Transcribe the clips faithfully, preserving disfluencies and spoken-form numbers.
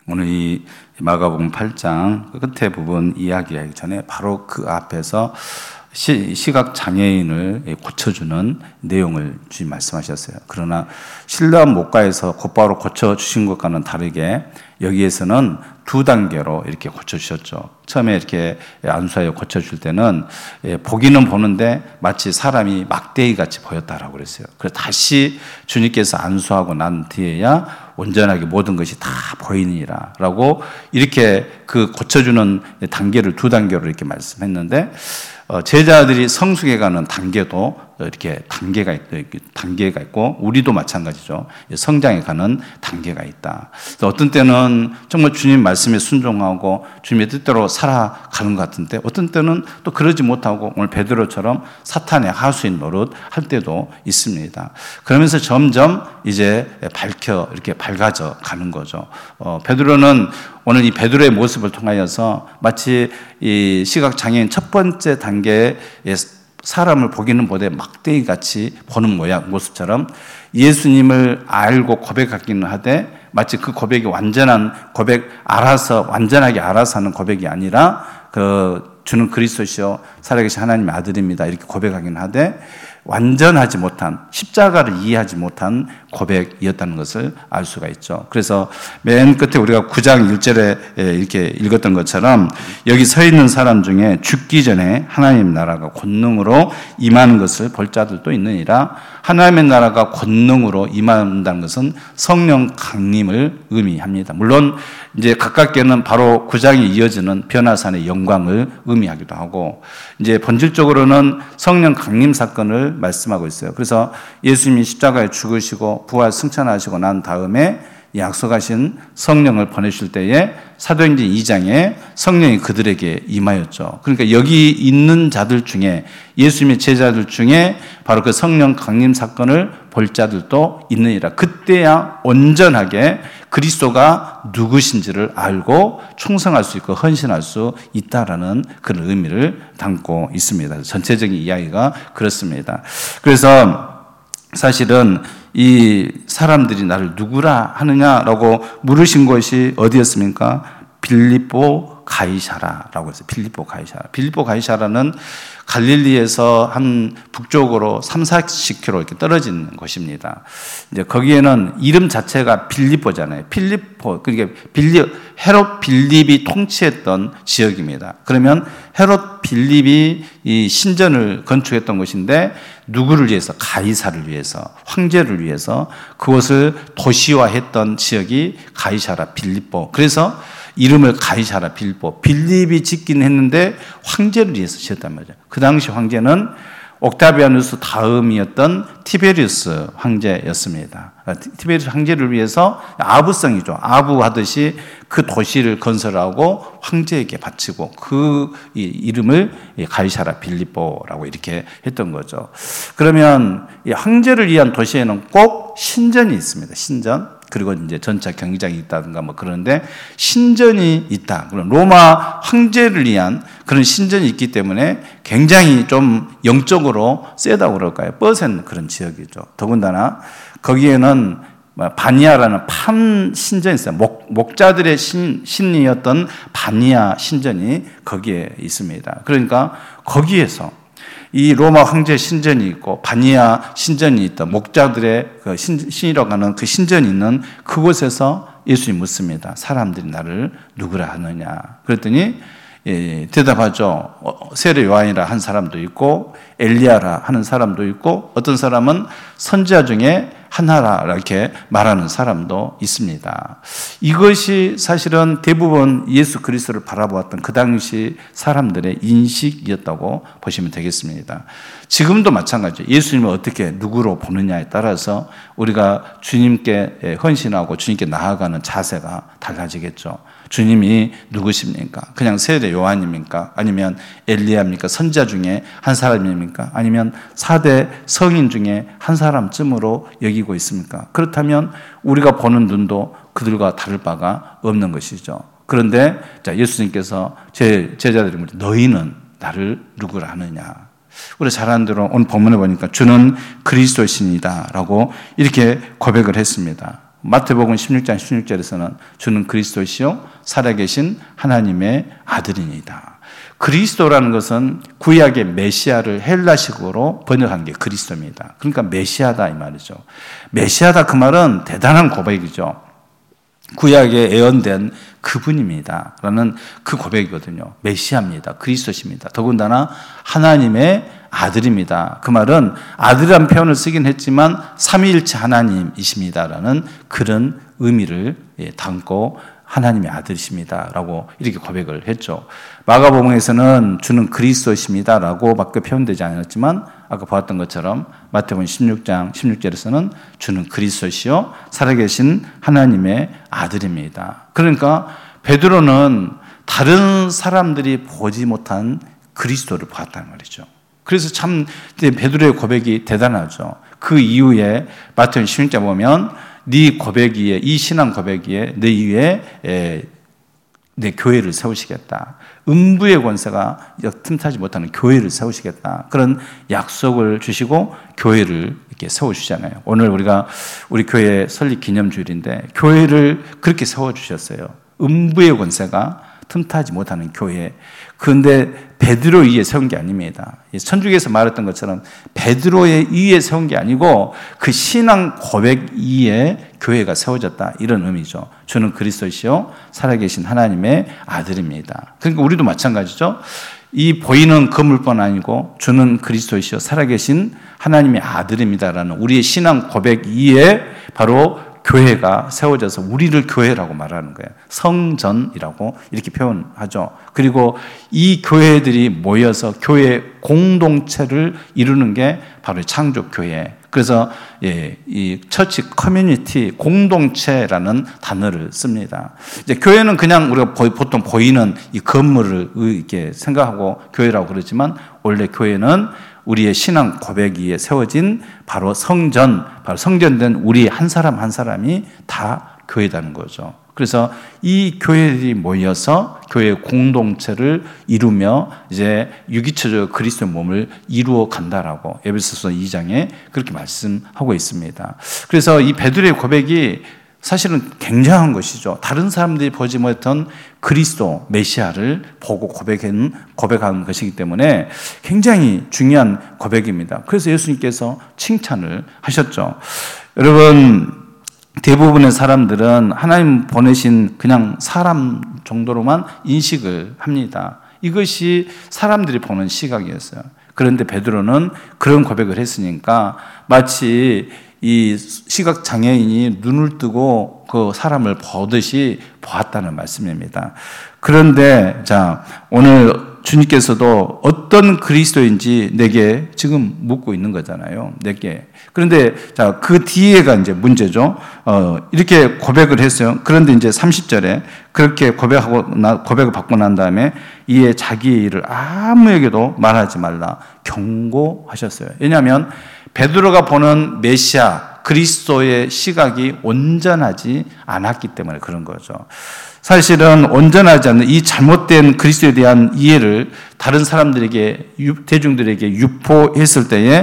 오늘 이 마가복음 팔 장 끝에 부분 이야기하기 전에 바로 그 앞에서 시, 시각 장애인을 고쳐주는 내용을 주님 말씀하셨어요. 그러나 신라한 목가에서 곧바로 고쳐주신 것과는 다르게 여기에서는 두 단계로 이렇게 고쳐주셨죠. 처음에 이렇게 안수하여 고쳐줄 때는 보기는 보는데 마치 사람이 막대기 같이 보였다라고 그랬어요. 그래서 다시 주님께서 안수하고 난 뒤에야 온전하게 모든 것이 다 보이니라 라고 이렇게 그 고쳐주는 단계를 두 단계로 이렇게 말씀했는데, 제자들이 성숙해 가는 단계도 이렇게 단계가 있고, 단계가 있고, 우리도 마찬가지죠. 성장해 가는 단계가 있다. 어떤 때는 정말 주님 말씀에 순종하고 주님의 뜻대로 살아가는 것 같은데, 어떤 때는 또 그러지 못하고 오늘 베드로처럼 사탄의 하수인 노릇 할 때도 있습니다. 그러면서 점점 이제 밝혀, 이렇게 밝아져 가는 거죠. 어, 베드로는 오늘 이 베드로의 모습을 통하여서 마치 이 시각장애인 첫 번째 단계의 사람을 보기는 보되 막대기 같이 보는 모양, 모습처럼 예수님을 알고 고백하기는 하되 마치 그 고백이 완전한 고백, 알아서, 완전하게 알아서 하는 고백이 아니라 그 주는 그리스도시요 살아계신 하나님의 아들입니다 이렇게 고백하기는 하되 완전하지 못한, 십자가를 이해하지 못한 고백이었다는 것을 알 수가 있죠. 그래서 맨 끝에 우리가 구 장 일 절에 이렇게 읽었던 것처럼 여기 서 있는 사람 중에 죽기 전에 하나님 나라가 권능으로 임하는 것을 볼 자들도 있느니라. 하나님의 나라가 권능으로 임한다는 것은 성령 강림을 의미합니다. 물론 이제 가깝게는 바로 구 장에 이어지는 변화산의 영광을 의미하기도 하고, 이제 본질적으로는 성령 강림 사건을 말씀하고 있어요. 그래서 예수님이 십자가에 죽으시고 부활 승천하시고 난 다음에 약속하신 성령을 보내실 때에 사도행전 이 장에 성령이 그들에게 임하였죠. 그러니까 여기 있는 자들 중에, 예수님의 제자들 중에 바로 그 성령 강림 사건을 볼 자들도 있느니라. 그때야 온전하게 그리스도가 누구신지를 알고 충성할 수 있고 헌신할 수 있다라는 그런 의미를 담고 있습니다. 전체적인 이야기가 그렇습니다. 그래서 사실은 이 사람들이 나를 누구라 하느냐라고 물으신 것이 어디였습니까? 빌립보 가이사라라고 했어요. 빌립보 가이사라. 빌립보 가이사라는 갈릴리에서 한 북쪽으로 삼, 사십 킬로미터 이렇게 떨어진 곳입니다. 이제 거기에는 이름 자체가 빌립보잖아요. 필리포, 그러니까 빌립, 헤롯 빌립이 통치했던 지역입니다. 그러면 헤롯 빌립이 이 신전을 건축했던 곳인데 누구를 위해서? 가이사를 위해서, 황제를 위해서 그것을 도시화했던 지역이 가이사라 빌립보. 그래서 이름을 가이사라 빌립보, 빌립이 짓긴 했는데 황제를 위해서 지었단 말이죠. 그 당시 황제는 옥타비아누스 다음이었던 티베리우스 황제였습니다. 티베리우스 황제를 위해서 아부성이죠. 아부하듯이 그 도시를 건설하고 황제에게 바치고 그 이름을 가이사라 빌립보라고 이렇게 했던 거죠. 그러면 이 황제를 위한 도시에는 꼭 신전이 있습니다. 신전. 그리고 이제 전차 경기장이 있다든가 뭐 그런데 신전이 있다. 그럼 로마 황제를 위한 그런 신전이 있기 때문에 굉장히 좀 영적으로 세다고 그럴까요? 뻗은 그런 지역이죠. 더군다나 거기에는 바니아라는 판 신전이 있어요. 목, 목자들의 신, 신이었던 바니아 신전이 거기에 있습니다. 그러니까 거기에서 이 로마 황제 신전이 있고 바니아 신전이 있다. 목자들의 그 신, 신이라고 하는 그 신전이 있는 그곳에서 예수님이 묻습니다. 사람들이 나를 누구라 하느냐. 그랬더니 예, 대답하죠. 세례 요한이라 한 사람도 있고 엘리야라 하는 사람도 있고 어떤 사람은 선지자 중에 하나라 이렇게 말하는 사람도 있습니다. 이것이 사실은 대부분 예수 그리스도를 바라보았던 그 당시 사람들의 인식이었다고 보시면 되겠습니다. 지금도 마찬가지죠. 예수님을 어떻게 누구로 보느냐에 따라서 우리가 주님께 헌신하고 주님께 나아가는 자세가 달라지겠죠. 주님이 누구십니까? 그냥 세례 요한입니까? 아니면 엘리야입니까? 선지자 중에 한 사람입니까? 아니면 사대 성인 중에 한 사람쯤으로 여기고 있습니까? 그렇다면 우리가 보는 눈도 그들과 다를 바가 없는 것이죠. 그런데 자, 예수님께서 제 제자들이 물으 너희는 나를 누구라 하느냐? 우리 잘 아는 대로 오늘 본문에 보니까 주는 그리스도신이다 라고 이렇게 고백을 했습니다. 마태복음 십육 장 십육 절에서는 주는 그리스도시요 살아계신 하나님의 아들이니이다. 그리스도라는 것은 구약의 메시아를 헬라식으로 번역한 게 그리스도입니다. 그러니까 메시아다 이 말이죠. 메시아다 그 말은 대단한 고백이죠. 구약에 예언된 그분입니다 라는 그 고백이거든요. 메시아입니다. 그리스도십니다. 더군다나 하나님의 아들입니다. 그 말은 아들이라는 표현을 쓰긴 했지만 삼위일체 하나님이십니다라는 그런 의미를 담고 하나님의 아들이십니다 라고 이렇게 고백을 했죠. 마가복음에서는 주는 그리스도십니다 라고 밖에 표현되지 않았지만 아까 보았던 것처럼 마태복음 십육 장 십육 절에서는 주는 그리스도시요 살아계신 하나님의 아들입니다. 그러니까 베드로는 다른 사람들이 보지 못한 그리스도를 보았다는 말이죠. 그래서 참 베드로의 고백이 대단하죠. 그 이후에 마태복음 십육 장 보면 네 고백이에 이 신앙 고백이에 내 위에 내 교회를 세우시겠다. 음부의 권세가 틈타지 못하는 교회를 세우시겠다. 그런 약속을 주시고 교회를 이렇게 세워주잖아요. 오늘 우리가 우리 교회 설립 기념주일인데 교회를 그렇게 세워주셨어요. 음부의 권세가 틈타지 못하는 교회. 그런데 베드로 위에 세운 게 아닙니다. 천주교에서 말했던 것처럼 베드로의 위에 세운 게 아니고 그 신앙 고백 위에 교회가 세워졌다. 이런 의미죠. 주는 그리스도시요 살아계신 하나님의 아들입니다. 그러니까 우리도 마찬가지죠. 이 보이는 건물뿐 아니고 주는 그리스도시요 살아계신 하나님의 아들입니다라는 우리의 신앙 고백 위에 바로 교회가 세워져서 우리를 교회라고 말하는 거예요. 성전이라고 이렇게 표현하죠. 그리고 이 교회들이 모여서 교회 공동체를 이루는 게 바로 창조교회. 그래서 예, 이 처치 커뮤니티 공동체라는 단어를 씁니다. 이제 교회는 그냥 우리가 보통 보이는 이 건물을 이렇게 생각하고 교회라고 그러지만 원래 교회는 우리의 신앙 고백 위에 세워진 바로 성전, 바로 성전된 우리 한 사람 한 사람이 다 교회라는 거죠. 그래서 이 교회들이 모여서 교회 공동체를 이루며 이제 유기체적 그리스도의 몸을 이루어 간다라고 에베소서 이 장에 그렇게 말씀하고 있습니다. 그래서 이 베드로의 고백이 사실은 굉장한 것이죠. 다른 사람들이 보지 못했던 그리스도 메시아를 보고 고백한, 고백한 것이기 때문에 굉장히 중요한 고백입니다. 그래서 예수님께서 칭찬을 하셨죠. 여러분, 대부분의 사람들은 하나님 보내신 그냥 사람 정도로만 인식을 합니다. 이것이 사람들이 보는 시각이었어요. 그런데 베드로는 그런 고백을 했으니까 마치 이 시각 장애인이 눈을 뜨고 그 사람을 보듯이 보았다는 말씀입니다. 그런데 자, 오늘 주님께서도 어떤 그리스도인지 내게 지금 묻고 있는 거잖아요. 내게. 그런데 자, 그 뒤에가 이제 문제죠. 어, 이렇게 고백을 했어요. 그런데 이제 삼십 절에 그렇게 고백하고 나, 고백을 받고 난 다음에 이에 자기의 일을 아무에게도 말하지 말라 경고하셨어요. 왜냐하면 베드로가 보는 메시아 그리스도의 시각이 온전하지 않았기 때문에 그런 거죠. 사실은 온전하지 않는 이 잘못된 그리스도에 대한 이해를 다른 사람들에게, 대중들에게 유포했을 때에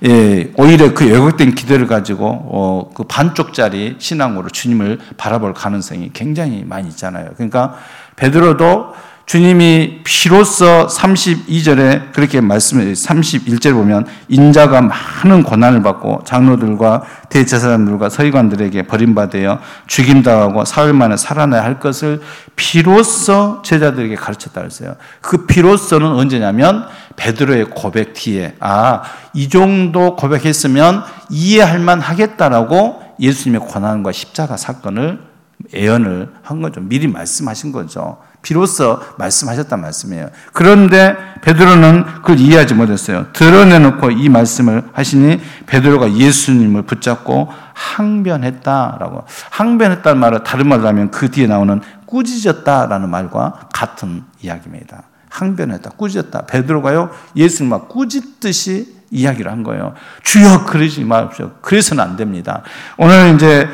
오히려 그 왜곡된 기대를 가지고 그 반쪽짜리 신앙으로 주님을 바라볼 가능성이 굉장히 많이 있잖아요. 그러니까 베드로도 주님이 비로소 삼십이 절에 그렇게 말씀해, 삼십일 절에 보면 인자가 많은 고난을 받고 장로들과 대제사장들과 서기관들에게 버림받아 죽임당하고 사흘 만에 살아나야 할 것을 비로소 제자들에게 가르쳤다 그랬어요. 그 비로소는 언제냐면 베드로의 고백 뒤에 아, 이 정도 고백했으면 이해할 만 하겠다라고 예수님의 고난과 십자가 사건을 예언을 한 거죠. 미리 말씀하신 거죠. 비로소 말씀하셨단 말씀이에요. 그런데 베드로는 그걸 이해하지 못했어요. 드러내놓고 이 말씀을 하시니 베드로가 예수님을 붙잡고 항변했다라고. 항변했다는 말은 다른 말로 하면 그 뒤에 나오는 꾸짖었다라는 말과 같은 이야기입니다. 항변했다, 꾸짖었다. 베드로가요 예수님을 꾸짖듯이 이야기를 한 거예요. 주여 그러지 마십시오. 그래서는 안 됩니다. 오늘 이제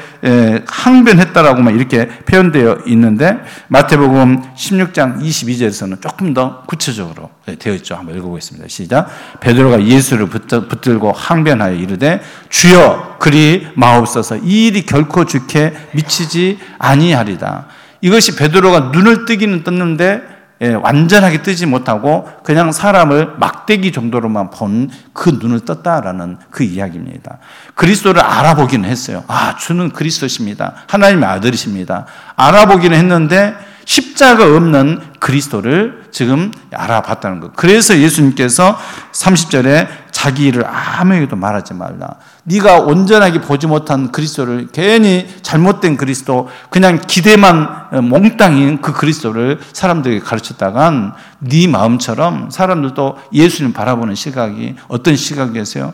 항변했다라고만 이렇게 표현되어 있는데 마태복음 십육 장 이십이 절에서는 조금 더 구체적으로 되어 있죠. 한번 읽어보겠습니다. 시작. 베드로가 예수를 붙들고 항변하여 이르되 주여 그리 마옵소서. 이 일이 결코 주께 미치지 아니하리다. 이것이 베드로가 눈을 뜨기는 떴는데 예, 완전하게 뜨지 못하고 그냥 사람을 막대기 정도로만 본 그 눈을 떴다라는 그 이야기입니다. 그리스도를 알아보기는 했어요. 아, 주는 그리스도십니다. 하나님의 아들이십니다. 알아보기는 했는데 십자가 없는 그리스도를 지금 알아봤다는 것. 그래서 예수님께서 삼십 절에 자기 일을 아무에게도 말하지 말라. 네가 온전하게 보지 못한 그리스도를, 괜히 잘못된 그리스도, 그냥 기대만 몽땅인 그 그리스도를 사람들에게 가르쳤다간 네 마음처럼 사람들도 예수님 바라보는 시각이 어떤 시각이었어요?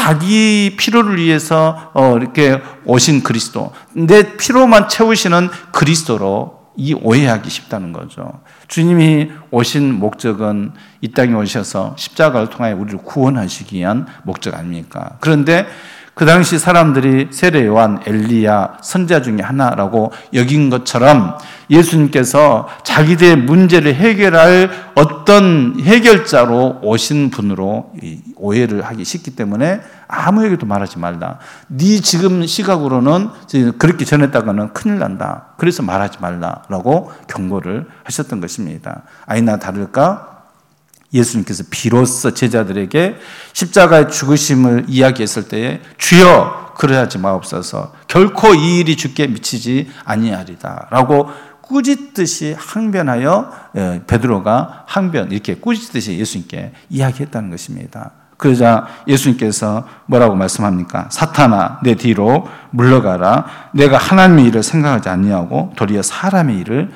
자기 필요를 위해서 이렇게 오신 그리스도, 내 필요만 채우시는 그리스도로 이 오해하기 쉽다는 거죠. 주님이 오신 목적은 이 땅에 오셔서 십자가를 통하여 우리를 구원하시기 위한 목적 아닙니까? 그런데 그 당시 사람들이 세례 요한, 엘리야, 선지자 중에 하나라고 여긴 것처럼 예수님께서 자기들의 문제를 해결할 어떤 해결자로 오신 분으로 오해를 하기 쉽기 때문에 아무에게도 말하지 말라. 네 지금 시각으로는 그렇게 전했다가는 큰일 난다. 그래서 말하지 말라라고 경고를 하셨던 것입니다. 아니나 다를까? 예수님께서 비로소 제자들에게 십자가의 죽으심을 이야기했을 때에 주여 그러하지 마옵소서. 결코 이 일이 주께 미치지 아니하리다 라고 꾸짖듯이 항변하여 베드로가 항변 이렇게 꾸짖듯이 예수님께 이야기했다는 것입니다. 그러자 예수님께서 뭐라고 말씀합니까? 사탄아 내 뒤로 물러가라. 내가 하나님의 일을 생각하지 아니하고 도리어 사람의 일을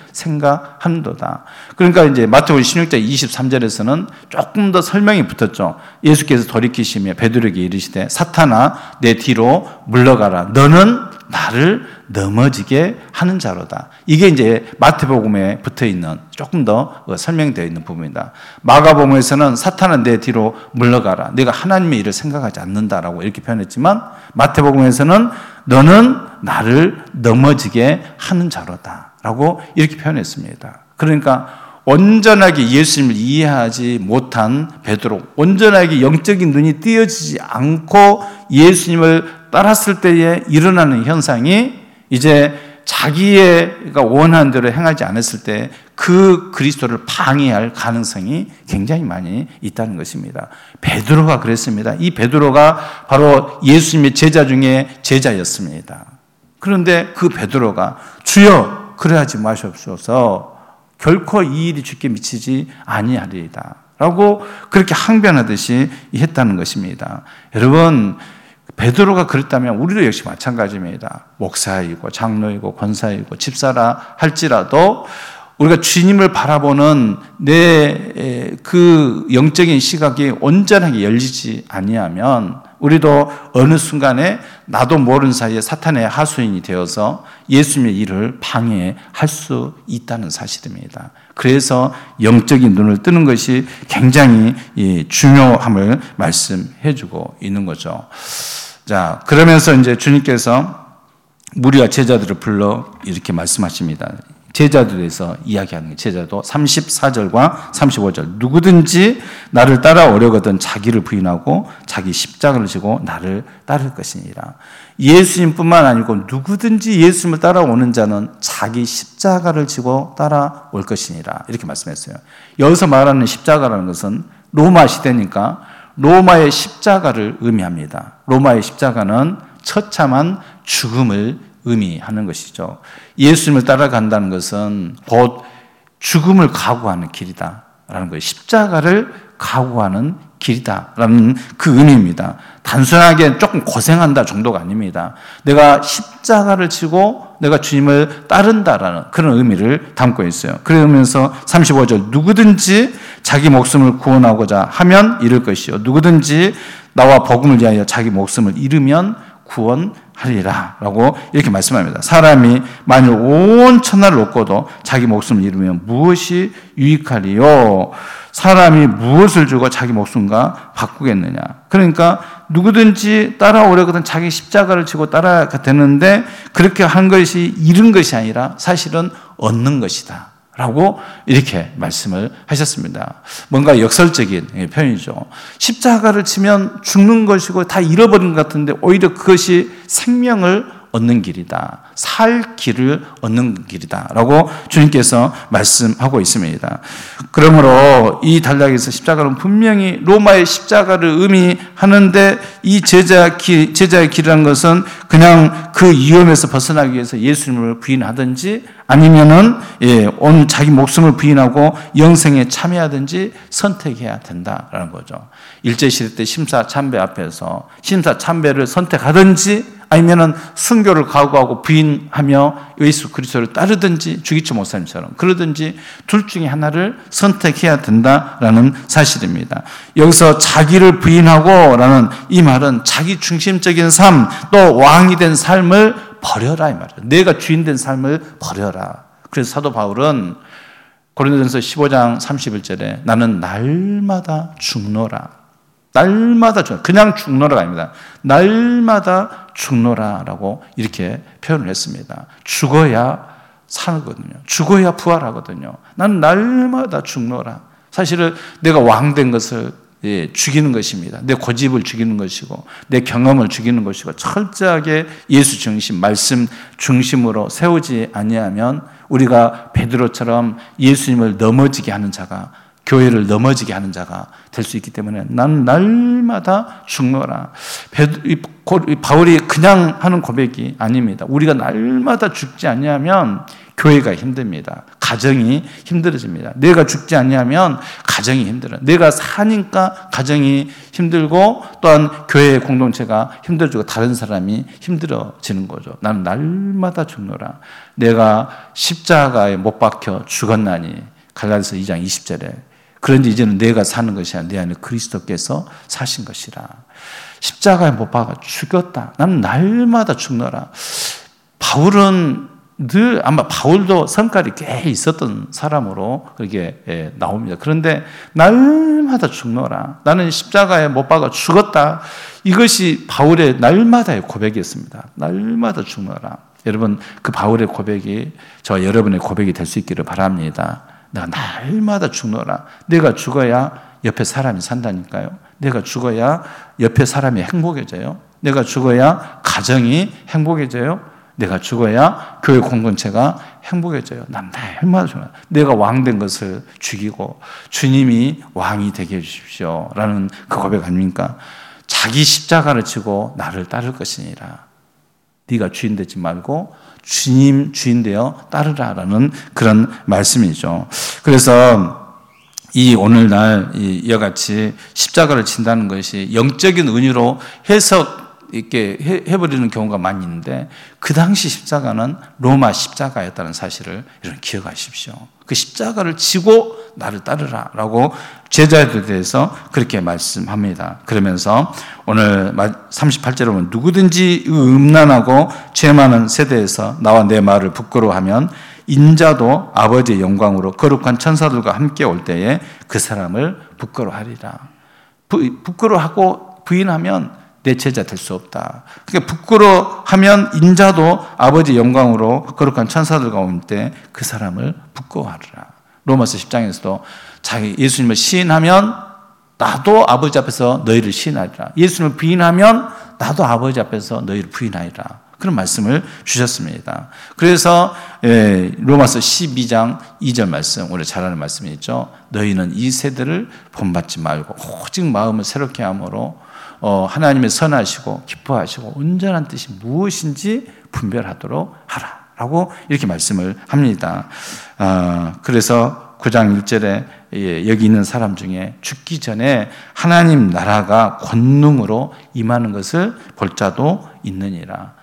생각한도다. 그러니까 이제 마태복음 십육 장 이십삼 절에서는 조금 더 설명이 붙었죠. 예수께서 돌이키시며 베드로에게 이르시되 사탄아 내 뒤로 물러가라. 너는 나를 넘어지게 하는 자로다. 이게 이제 마태복음에 붙어 있는 조금 더 설명되어 있는 부분이다. 마가복음에서는 사탄은 내 뒤로 물러가라. 내가 하나님의 일을 생각하지 않는다라고 이렇게 표현했지만 마태복음에서는 너는 나를 넘어지게 하는 자로다라고 이렇게 표현했습니다. 그러니까 온전하게 예수님을 이해하지 못한 베드로, 온전하게 영적인 눈이 띄어지지 않고 예수님을 따랐을 때에 일어나는 현상이 이제 자기가 원하는 대로 행하지 않았을 때 그 그리스도를 방해할 가능성이 굉장히 많이 있다는 것입니다. 베드로가 그랬습니다. 이 베드로가 바로 예수님의 제자 중에 제자였습니다. 그런데 그 베드로가 주여 그래하지 마시옵소서. 결코 이 일이 주께 미치지 아니하리이다 라고 그렇게 항변하듯이 했다는 것입니다. 여러분, 베드로가 그랬다면 우리도 역시 마찬가지입니다. 목사이고 장로이고 권사이고 집사라 할지라도 우리가 주님을 바라보는 내 그 영적인 시각이 온전하게 열리지 아니하면 우리도 어느 순간에 나도 모르는 사이에 사탄의 하수인이 되어서 예수님의 일을 방해할 수 있다는 사실입니다. 그래서 영적인 눈을 뜨는 것이 굉장히 중요함을 말씀해주고 있는 거죠. 자, 그러면서 이제 주님께서 무리와 제자들을 불러 이렇게 말씀하십니다. 제자들에서 이야기하는 게 제자도 삼십사 절과 삼십오 절 누구든지 나를 따라오려거든 자기를 부인하고 자기 십자가를 지고 나를 따를 것이니라. 예수님뿐만 아니고 누구든지 예수님을 따라오는 자는 자기 십자가를 지고 따라올 것이니라 이렇게 말씀했어요. 여기서 말하는 십자가라는 것은 로마 시대니까 로마의 십자가를 의미합니다. 로마의 십자가는 처참한 죽음을 의미하는 것이죠. 예수님을 따라간다는 것은 곧 죽음을 각오하는 길이다라는 거예요. 십자가를 각오하는 길이다라는 그 의미입니다. 단순하게 조금 고생한다 정도가 아닙니다. 내가 십자가를 지고 내가 주님을 따른다라는 그런 의미를 담고 있어요. 그러면서 삼십오 절 누구든지 자기 목숨을 구원하고자 하면 잃을 것이요 누구든지 나와 복음을 위하여 자기 목숨을 잃으면 구원할 하리라 라고 이렇게 말씀합니다. 사람이 만일 온 천하를 얻고도 자기 목숨을 잃으면 무엇이 유익하리요? 사람이 무엇을 주고 자기 목숨과 바꾸겠느냐? 그러니까 누구든지 따라오려거든 자기 십자가를 지고 따라가 되는데 그렇게 한 것이 잃은 것이 아니라 사실은 얻는 것이다 라고 이렇게 말씀을 하셨습니다. 뭔가 역설적인 표현이죠. 십자가를 치면 죽는 것이고 다 잃어버린 것 같은데 오히려 그것이 생명을 얻는 길이다. 살 길을 얻는 길이다 라고 주님께서 말씀하고 있습니다. 그러므로 이 단락에서 십자가는 분명히 로마의 십자가를 의미하는데 이 제자 길, 제자의 길이라는 것은 그냥 그 위험에서 벗어나기 위해서 예수님을 부인하든지 아니면은 예, 온 자기 목숨을 부인하고 영생에 참여하든지 선택해야 된다라는 거죠. 일제시대 때 심사참배 앞에서 심사참배를 선택하든지 아니면은 순교를 각오하고 부인하며 예수 그리스도를 따르든지 주기철 목사님처럼 그러든지 둘 중에 하나를 선택해야 된다라는 사실입니다. 여기서 자기를 부인하고라는 이 말은 자기 중심적인 삶, 또 왕이 된 삶을 버려라 이 말이에요. 내가 주인 된 삶을 버려라. 그래서 사도 바울은 고린도전서 십오 장 삼십일 절에 나는 날마다 죽노라. 날마다 죽노라. 그냥 죽노라가 아닙니다. 날마다 죽노라라고 이렇게 표현을 했습니다. 죽어야 사거든요. 죽어야 부활하거든요. 나는 날마다 죽노라. 사실은 내가 왕된 것을 예, 죽이는 것입니다. 내 고집을 죽이는 것이고 내 경험을 죽이는 것이고 철저하게 예수 중심, 말씀 중심으로 세우지 아니하면 우리가 베드로처럼 예수님을 넘어지게 하는 자가 교회를 넘어지게 하는 자가 될 수 있기 때문에 난 날마다 죽노라. 바울이 그냥 하는 고백이 아닙니다. 우리가 날마다 죽지 않냐면 교회가 힘듭니다. 가정이 힘들어집니다. 내가 죽지 않냐면 가정이 힘들어요. 내가 사니까 가정이 힘들고 또한 교회의 공동체가 힘들어지고 다른 사람이 힘들어지는 거죠. 나는 날마다 죽노라. 내가 십자가에 못 박혀 죽었나니 갈라디아서 이 장 이십 절에 그런지 이제는 내가 사는 것이 아니라 내 안에 그리스도께서 사신 것이라. 십자가에 못 박아 죽였다. 나는 날마다 죽노라. 바울은 늘 아마 바울도 성깔이 꽤 있었던 사람으로 그렇게 나옵니다. 그런데 날마다 죽노라. 나는 십자가에 못 박아 죽었다. 이것이 바울의 날마다의 고백이었습니다. 날마다 죽노라. 여러분 그 바울의 고백이 저와 여러분의 고백이 될 수 있기를 바랍니다. 내가 날마다 죽노라. 내가 죽어야 옆에 사람이 산다니까요. 내가 죽어야 옆에 사람이 행복해져요. 내가 죽어야 가정이 행복해져요. 내가 죽어야 교회 공동체가 행복해져요. 난 날마다 죽노라. 내가 왕된 것을 죽이고 주님이 왕이 되게 해주십시오 라는 그 고백 아닙니까? 자기 십자가를 지고 나를 따를 것이니라. 네가 주인 되지 말고 주님 주인 되어 따르라라는 그런 말씀이죠. 그래서 이 오늘날 이와 같이 십자가를 진다는 것이 영적인 은유로 해석 이렇게 해버리는 경우가 많이 있는데 그 당시 십자가는 로마 십자가였다는 사실을 여러분 기억하십시오. 그 십자가를 지고 나를 따르라라고 제자들에 대해서 그렇게 말씀합니다. 그러면서 오늘 삼십팔 절에 보면 누구든지 음란하고 죄 많은 세대에서 나와 내 말을 부끄러워하면 인자도 아버지의 영광으로 거룩한 천사들과 함께 올 때에 그 사람을 부끄러워하리라. 부, 부끄러워하고 부인하면 내 제자 될 수 없다. 그러니까 부끄러워하면 인자도 아버지 영광으로 거룩한 천사들과 올 때 그 사람을 부끄러워하리라. 로마서 십 장에서도 자기 예수님을 시인하면 나도 아버지 앞에서 너희를 시인하리라. 예수님을 부인하면 나도 아버지 앞에서 너희를 부인하리라. 그런 말씀을 주셨습니다. 그래서 로마서 십이 장 이 절 말씀, 우리 잘 아는 말씀이 있죠. 너희는 이 세대를 본받지 말고 오직 마음을 새롭게 함으로 어, 하나님의 선하시고 기뻐하시고 온전한 뜻이 무엇인지 분별하도록 하라 라고 이렇게 말씀을 합니다. 어, 그래서 구 장 일 절에 예, 여기 있는 사람 중에 죽기 전에 하나님 나라가 권능으로 임하는 것을 볼 자도 있느니라.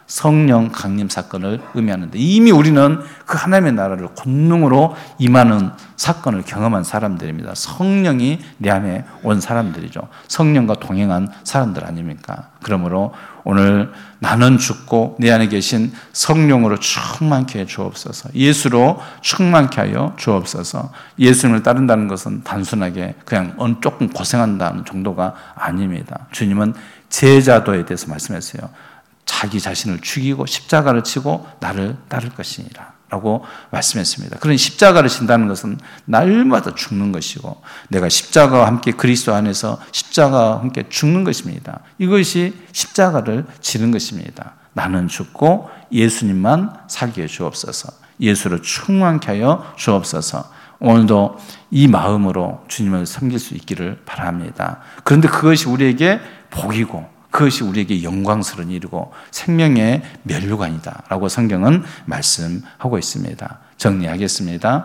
성령 강림 사건을 의미하는데, 이미 우리는 그 하나님의 나라를 권능으로 임하는 사건을 경험한 사람들입니다. 성령이 내 안에 온 사람들이죠. 성령과 동행한 사람들 아닙니까? 그러므로 오늘 나는 죽고 내 안에 계신 성령으로 충만케 해 주옵소서. 예수로 충만케 하여 주옵소서. 예수님을 따른다는 것은 단순하게 그냥 조금 고생한다는 정도가 아닙니다. 주님은 제자도에 대해서 말씀했어요. 자기 자신을 죽이고 십자가를 치고 나를 따를 것이니라 라고 말씀했습니다. 그런 십자가를 진다는 것은 날마다 죽는 것이고, 내가 십자가와 함께 그리스도 안에서 십자가와 함께 죽는 것입니다. 이것이 십자가를 지는 것입니다. 나는 죽고 예수님만 살게 해 주옵소서. 예수를 충만케 하여 주옵소서. 오늘도 이 마음으로 주님을 섬길 수 있기를 바랍니다. 그런데 그것이 우리에게 복이고 그것이 우리에게 영광스러운 일이고 생명의 면류관이다 라고 성경은 말씀하고 있습니다. 정리하겠습니다.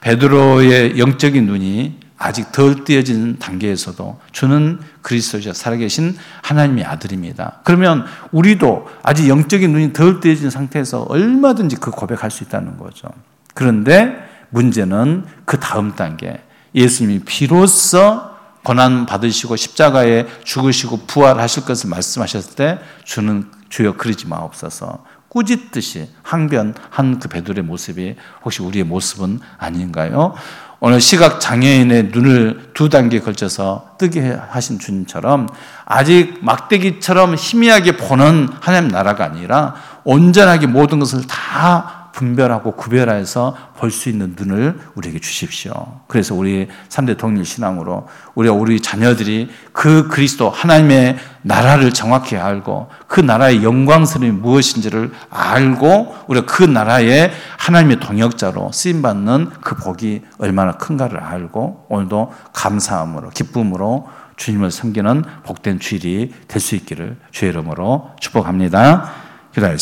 베드로의 영적인 눈이 아직 덜 띄어진 단계에서도 주는 그리스도시여 살아계신 하나님의 아들입니다. 그러면 우리도 아직 영적인 눈이 덜 띄어진 상태에서 얼마든지 그 고백할 수 있다는 거죠. 그런데 문제는 그 다음 단계, 예수님이 비로소 고난 받으시고 십자가에 죽으시고 부활하실 것을 말씀하셨을 때 주는 주여 그러지 마옵소서, 꾸짖듯이 항변한 그 베드로의 모습이 혹시 우리의 모습은 아닌가요? 오늘 시각 장애인의 눈을 두 단계에 걸쳐서 뜨게 하신 주님처럼 아직 막대기처럼 희미하게 보는 하나님 나라가 아니라 온전하게 모든 것을 다 분별하고 구별해서 볼 수 있는 눈을 우리에게 주십시오. 그래서 우리 삼 대 통일 신앙으로 우리가 우리 자녀들이 그 그리스도 하나님의 나라를 정확히 알고 그 나라의 영광스러움이 무엇인지를 알고 우리가 그 나라의 하나님의 동역자로 쓰임받는 그 복이 얼마나 큰가를 알고 오늘도 감사함으로 기쁨으로 주님을 섬기는 복된 주일이 될 수 있기를 주의 이름으로 축복합니다. 기도하겠습니다.